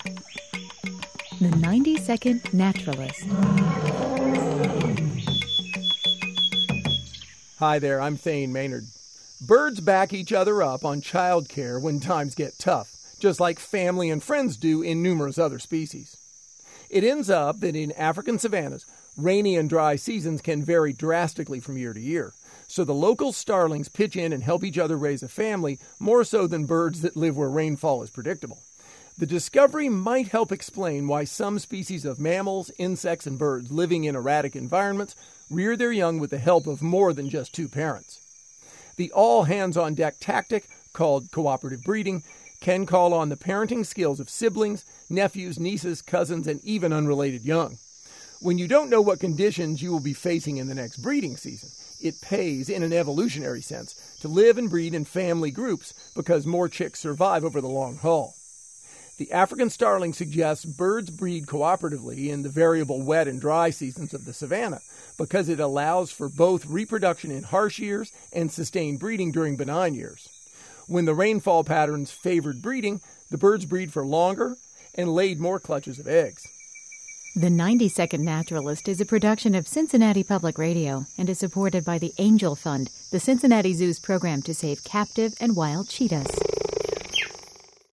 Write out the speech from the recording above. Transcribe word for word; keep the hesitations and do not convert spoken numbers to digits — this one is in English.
The ninety second Naturalist. Hi there, I'm Thane Maynard. Birds back each other up on childcare when times get tough, just like family and friends do in numerous other species. It ends up that in African savannas, rainy and dry seasons can vary drastically from year to year, so the local starlings pitch in and help each other raise a family more so than birds that live where rainfall is predictable. The discovery might help explain why some species of mammals, insects, and birds living in erratic environments rear their young with the help of more than just two parents. The all-hands-on-deck tactic, called cooperative breeding, can call on the parenting skills of siblings, nephews, nieces, cousins, and even unrelated young. When you don't know what conditions you will be facing in the next breeding season, it pays, in an evolutionary sense, to live and breed in family groups because more chicks survive over the long haul. The African starling suggests birds breed cooperatively in the variable wet and dry seasons of the savanna because it allows for both reproduction in harsh years and sustained breeding during benign years. When the rainfall patterns favored breeding, the birds breed for longer and laid more clutches of eggs. The ninety second Naturalist is a production of Cincinnati Public Radio and is supported by the Angel Fund, the Cincinnati Zoo's program to save captive and wild cheetahs.